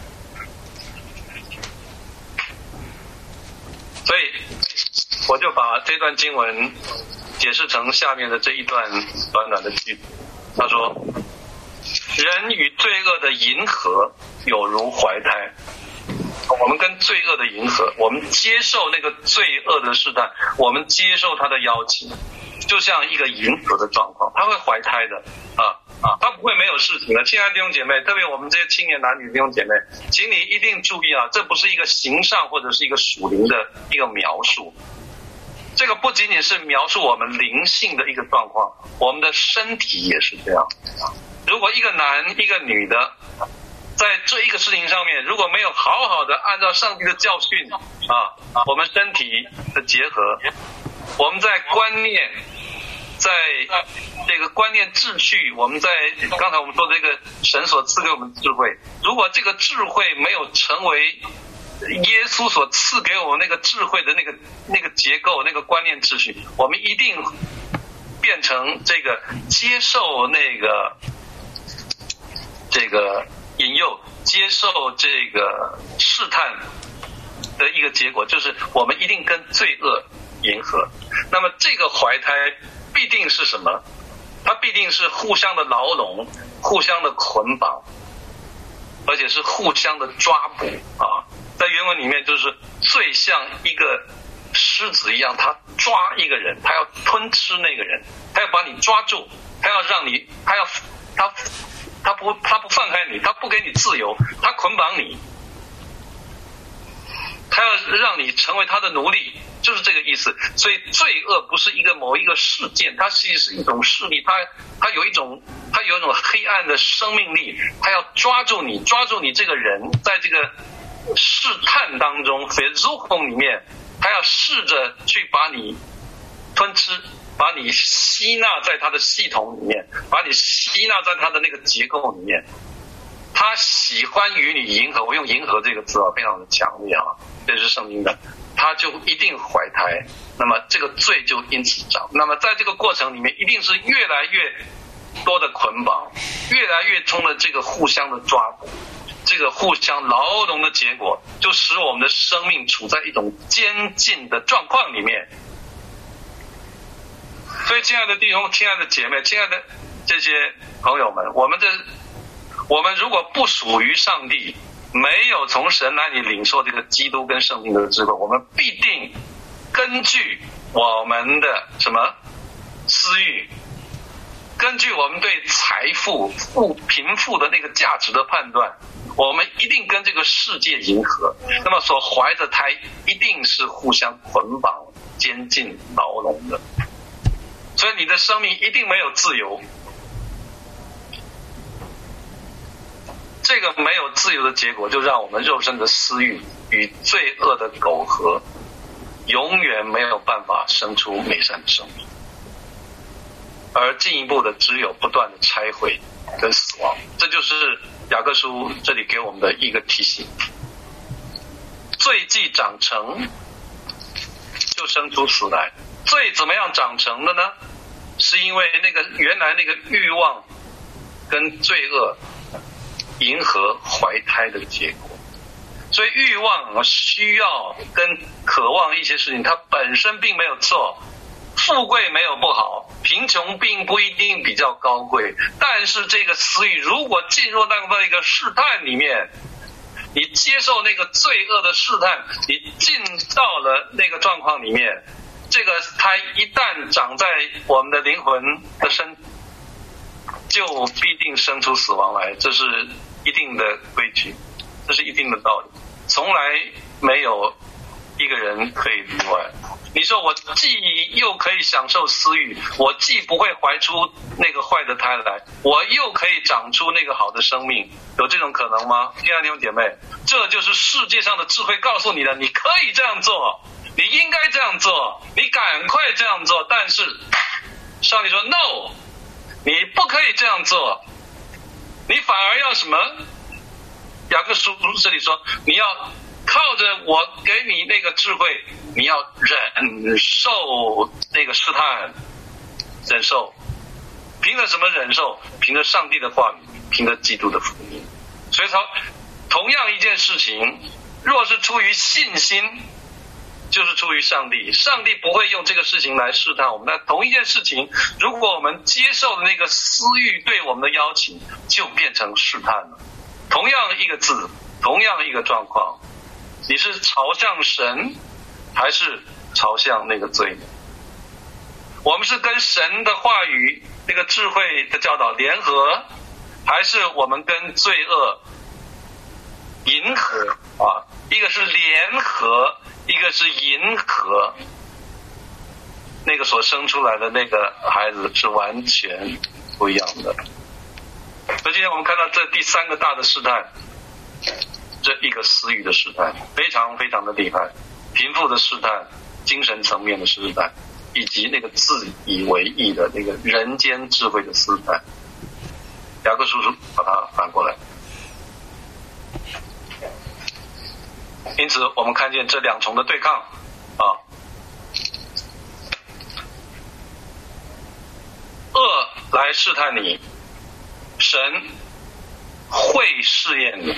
[SPEAKER 1] 所以我就把这段经文解释成下面的这一段短短的句子。他说，人与罪恶的迎合有如怀胎，我们跟罪恶的迎合，我们接受那个罪恶的试探，我们接受他的邀请，就像一个迎合的状况，他会怀胎的他不会没有事情的。亲爱的弟兄姐妹，特别我们这些青年男女弟兄姐妹，请你一定注意啊，这不是一个形上或者是一个属灵的一个描述，这个不仅仅是描述我们灵性的一个状况，我们的身体也是这样。如果一个男一个女的在这一个事情上面，如果没有好好的按照上帝的教训我们身体的结合，我们在观念，在这个观念秩序，我们在刚才我们说这个神所赐给我们智慧，如果这个智慧没有成为耶稣所赐给我们那个智慧的那个结构，那个观念秩序，我们一定变成这个接受这个引诱，接受这个试探的一个结果，就是我们一定跟罪恶迎合。那么这个怀胎必定是什么？它必定是互相的牢笼，互相的捆绑，而且是互相的抓捕在原文里面就是罪像一个狮子一样，它抓一个人，它要吞吃那个人，它要把你抓住，它要让你，他不放开你，他不给你自由，他捆绑你，他要让你成为他的奴隶， 就是这个意思。所以罪恶不是某一个事件，它其实是一种势力，它有一种黑暗的生命力，它要抓住你这个人，在这个试探当中 versuchung 里面，它要试着去把你吞吃，把你吸纳在它的系统里面，把你吸纳在它的那个结构里面。他喜欢与你迎合，我用迎合这个字非常的强烈这是圣经的，他就一定怀胎，那么这个罪就因此长。那么在这个过程里面，一定是越来越多的捆绑，越来越冲的这个互相的抓捕，这个互相牢笼的结果，就使我们的生命处在一种监禁的状况里面。所以亲爱的弟兄，亲爱的姐妹，亲爱的这些朋友们，我们如果不属于上帝，没有从神那里领受这个基督跟圣经的智慧，我们必定根据我们的私欲，根据我们对财富贫富的那个价值的判断，我们一定跟这个世界迎合，那么所怀着胎一定是互相捆绑、监禁、牢笼的，所以你的生命一定没有自由。这个没有自由的结果，就让我们肉身的私欲与罪恶的苟合，永远没有办法生出美善的生命，而进一步的只有不断的拆毁跟死亡。这就是雅各书这里给我们的一个提醒。罪既长成，就生出死来。罪怎么样长成的呢？是因为原来那个欲望跟罪恶迎合怀胎的结果。所以欲望需要跟渴望一些事情，它本身并没有错，富贵没有不好，贫穷并不一定比较高贵，但是这个私欲如果进入那么一个试探里面，你接受那个罪恶的试探，你进到了那个状况里面，这个胎一旦长在我们的灵魂的身，就必定生出死亡来，这是一定的规矩，这是一定的道理，从来没有一个人可以例外。你说我既又可以享受私欲，我既不会怀出那个坏的胎来，我又可以长出那个好的生命，有这种可能吗？亲爱的弟兄姐妹，这就是世界上的智慧告诉你的，你可以这样做，你应该这样做，你赶快这样做。但是上帝说 no， 你不可以这样做，你反而要什么？雅各书这里说，你要靠着我给你那个智慧，你要忍受那个试探，忍受。凭着什么忍受？凭着上帝的话语，凭着基督的福音。所以说，同样一件事情，若是出于信心，就是出于上帝，上帝不会用这个事情来试探我们。但同一件事情，如果我们接受的那个私欲对我们的邀请，就变成试探了。同样一个字，同样一个状况，你是朝向神还是朝向那个罪呢？我们是跟神的话语那个智慧的教导联合，还是我们跟罪恶迎合啊？一个是联合，一个是迎合，那个所生出来的那个孩子是完全不一样的。所以今天我们看到这第三个大的试探，这一个私欲的试探，非常非常的厉害，贫富的试探，精神层面的试探，以及那个自以为意的那个人间智慧的试探。雅各叔叔把它反过来。因此我们看见这两重的对抗啊，恶来试探你，神会试验你。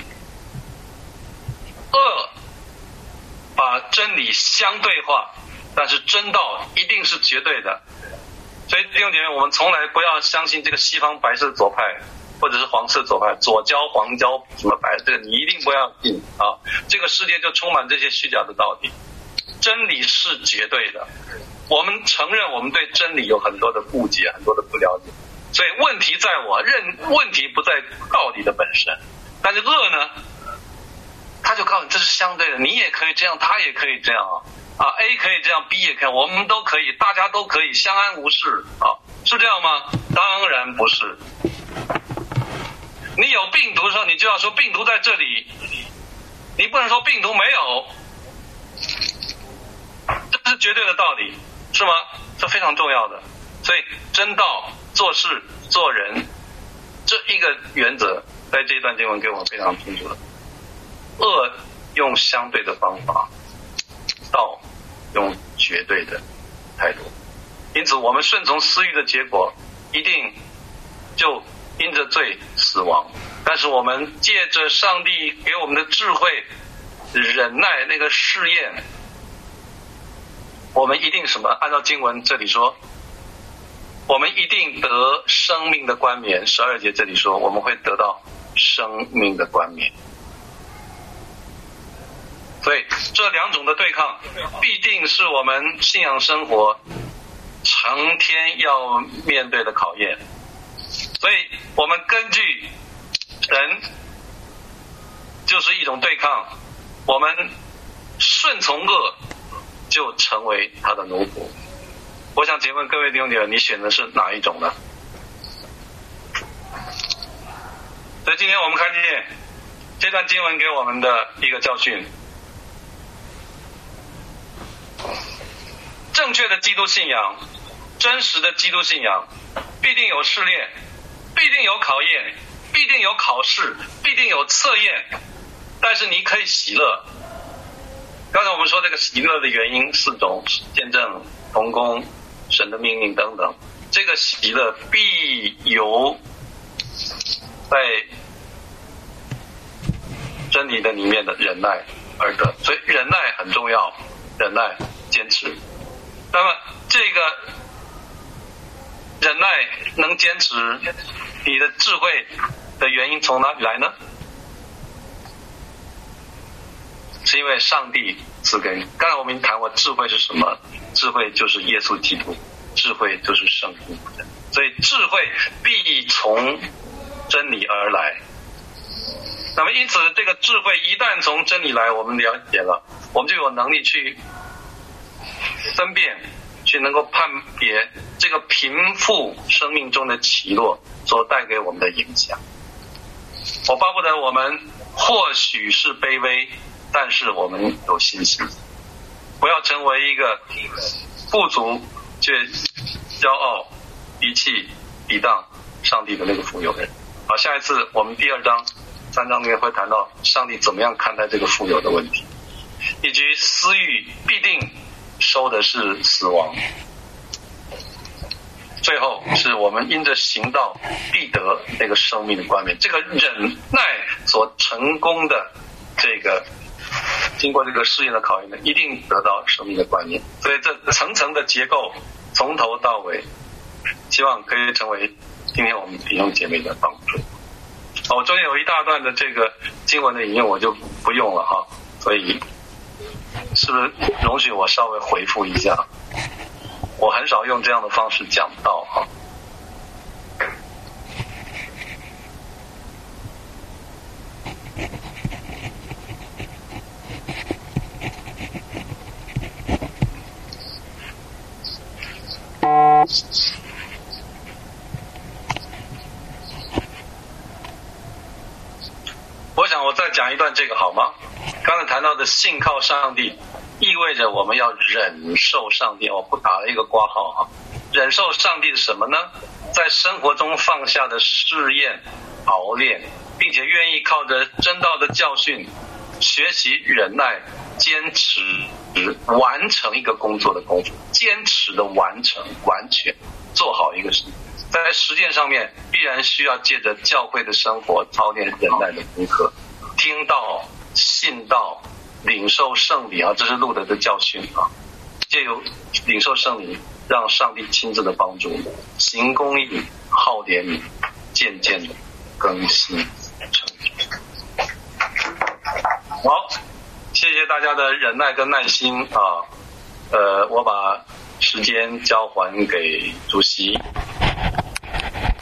[SPEAKER 1] 恶把真理相对化，但是真道一定是绝对的。所以弟兄姐妹，我们从来不要相信这个西方白色左派或者是黄色左派，左交黄交什么白，这个你一定不要信啊！这个世界就充满这些虚假的道理。真理是绝对的，我们承认我们对真理有很多的误解，很多的不了解，所以问题在问题不在道理的本身。但是恶呢，它就告诉你这是相对的，你也可以这样，他也可以这样啊 A 可以这样 ，B 也可以，我们都可以，大家都可以相安无事啊，是这样吗？当然不是。你有病毒的时候，你就要说病毒在这里，你不能说病毒没有，这是绝对的道理，是吗？这非常重要的。所以真道做事做人这一个原则，在这一段经文给我们非常清楚的。恶用相对的方法，道用绝对的态度。因此我们顺从私欲的结果一定就因着罪死亡，但是我们借着上帝给我们的智慧忍耐那个试验，我们一定什么？按照经文这里说，我们一定得生命的冠冕。12节这里说我们会得到生命的冠冕。所以这两种的对抗必定是我们信仰生活成天要面对的考验。所以我们根据神就是一种对抗，我们顺从恶就成为他的奴仆。我想请问各位弟兄姐妹，你选的是哪一种呢？所以今天我们看见这段经文给我们的一个教训，正确的基督信仰，真实的基督信仰必定有试炼，必定有考验，必定有考试，必定有测验，但是你可以喜乐。刚才我们说这个喜乐的原因4种：见证、同工、神的命令等等。这个喜乐必由在真理的里面的忍耐而得，所以忍耐很重要，忍耐坚持。那么这个忍耐能坚持，你的智慧的原因从哪里来呢？是因为上帝赐给你。刚才我们谈过智慧是什么？智慧就是耶稣基督，智慧就是圣灵。所以智慧必从真理而来。那么因此这个智慧一旦从真理来，我们了解了，我们就有能力去分辨，去能够判别这个贫富生命中的起落所带给我们的影响。我巴不得我们或许是卑微，但是我们有信心，不要成为一个富足却骄傲、遗弃、抵挡上帝的那个富有人。好，下一次我们第2章、3章里面会谈到上帝怎么样看待这个富有的问题，以及私欲必定收的是死亡。最后是我们因着行道必得那个生命的冠冕。这个忍耐所成功的这个经过这个试验的考验呢，一定得到生命的冠冕。所以这层层的结构从头到尾，希望可以成为今天我们弟兄姐妹的帮助。我中间有一大段的这个经文的引用我就不用了哈，所以是不是容许我稍微回复一下？我很少用这样的方式讲道哈。我想我再讲一段这个好吗？刚才谈到的信靠上帝意味着我们要忍受上帝，我不打了一个括号哈。忍受上帝是什么呢？在生活中放下的试验、熬炼，并且愿意靠着真道的教训学习忍耐，坚持完成一个工作的功夫，坚持的完成，完全做好一个事。在实践上面必然需要借着教会的生活操练忍耐的功课，听道、信道、领受圣礼啊，这是路德的教训啊。借由领受圣礼，让上帝亲自的帮助，行公义、好怜悯，渐渐的更新成长。好，谢谢大家的忍耐跟耐心啊。我把时间交还给主席。